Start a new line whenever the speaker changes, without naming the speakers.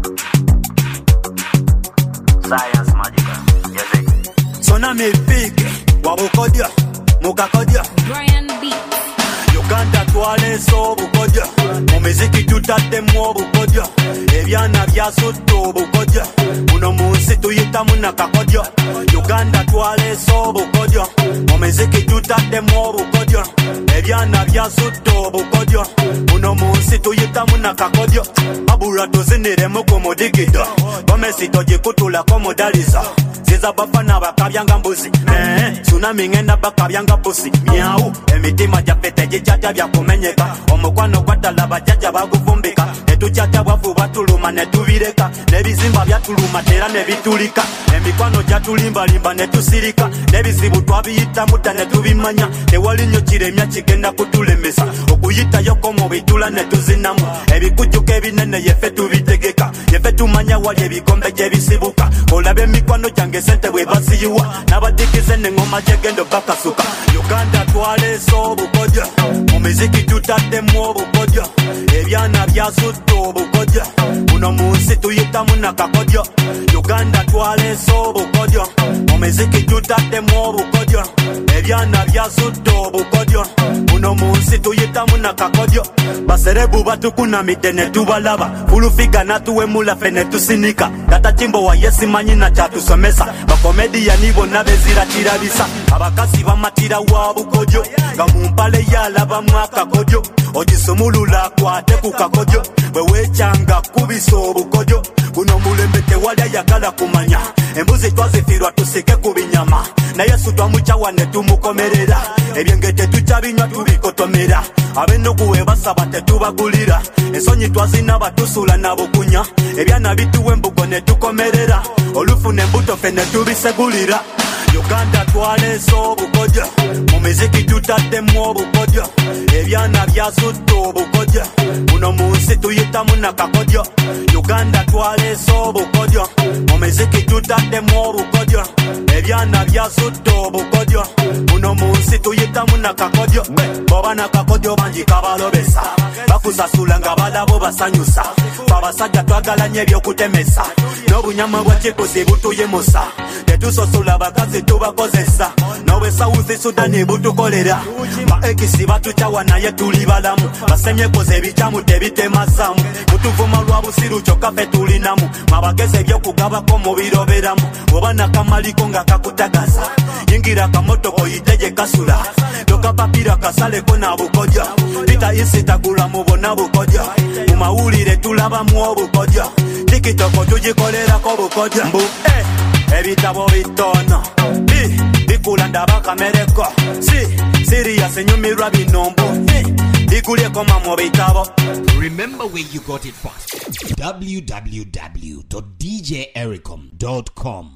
Science magical. Yes, it.
Sona me big. Wabukodia. Mukakodia.
Brian B.
Uganda twale so bukodia. Mu muziki tutaddemu obukodia. Ebyana byasudde obukodia. Muno mu nsi tuyitamu nakakodia. Uganda twale so bukodia. Mu muziki tutaddemu obukodia. Ebyana byasudde obukodia. Muno mu nsi tuyitamu nakakodia. Babula tuziniremu ku mudigida. Gomesi togikutulako mudaliza. Ziza bafana bakabyanga mbuzi. Tsunami ngenda bakabyanga pusi. Miau emitima gyaffe tegikyatya byakumenyeka. Omukwano gwatala bajjajja baguvumbika. Netukyatya bwavu batuluma netubireka. Nebizimba byatuluma tera nebitulika. Emikwano gyatulimbalimba netusirika. Nebizibu twabiyitamu dda netubimanya. Tewali nnyo kiremya kigenda kutulemesa. Okuyitayoko mu bitula netuzinamu. Ebikujjuko ebinene yeffe tubitegeka. Yeffe tumanya wali ebikombe gyebisibuka. Olabe emikwano gyange sente bwe basiyiwa. N'abadikize n'engoma gyegendo bakasuka. Uganda twaleese obukodyo. Mu miziki tutaddemu obukodyo. Ebyana byasudde obukodyo. Muno mu nsi tuyitamu nakakodyo. Uganda twaleese obukodyo. Mu miziki tutaddemu obukodyo. Ebyana byasudde obukodyo. Muno mu nsi tuyitamu nakakodyo. Baserebu batukunamidde ne tubalaba. Fulufiga natuwemula ffe ne tusinika. Tata Kimbo wa yesimanyi na kyatusomesa. Bakomediyani bonna bezira kirabisa. Abakazi bamatira wa bukodyo. Nga mu mpale yalabamu akakodyo. Ogisumulula akwate ku kakodyo. Bwe weekyanga kubisa obukodyo. Guno mulembe tewali ayagala kumanya. Embuzi twazifiirwa tusike ku binyama. Naye sutwamukyawa ne tumukomerera. Ebyenge tetukyabinywa tubikotomera. Ab'ennugu we basaba tetubagulira. Ensonyi twazina batusula na bukunya. Ebyana bituwa embugo ne tukomerera. Olufu n'embuto ffe ne tubisegulira. Uganda twaleese obukodyo. Mu miziki tutaddemu obukodyo. Ebyana byasudde obukodyo. Muno mu nsi tuyitamu nakakodyo. Uganda twaleese obukodyo. Mu miziki tutaddemu obukodyo. Ebyana byasudde obukodyo. Muno mu nsi tuyitamu nakakodyo. Boba nakakodyo bangi kabalobesa. Bakusasula nga balabo basanyusa. Abasajja twagalanye ebyokutemesa. N'obunyama bwa kikusi butuyimusa. Tetusosula bakazi tubakozesa. Nowe South Sudan butukolera. Ba ekisi batukyawa naye tuli balamu. Basemyekoze ebikyamu tebitemazamu. Mutuvuma lwa busiru kyokka ffe tulinamu. Mabagezi ebyokugabako mubiroberamu. Oba nakamaliko nga kakutagaza. Yingira kamotoko yiteje kasula. Tokapapira kasaleko na bukodyo. Pita isi tagula mu bonna bukodyo. Mu mawulire tulabamu obukodyo. Tikitoko tugikolerako bukodyo. Mbu ebitabo bitono. Bikula ndaba kamereko. Serious enyumirwa binombo. Bikulyeko mu bitabo.
Remember where you got it first. www.djericom.com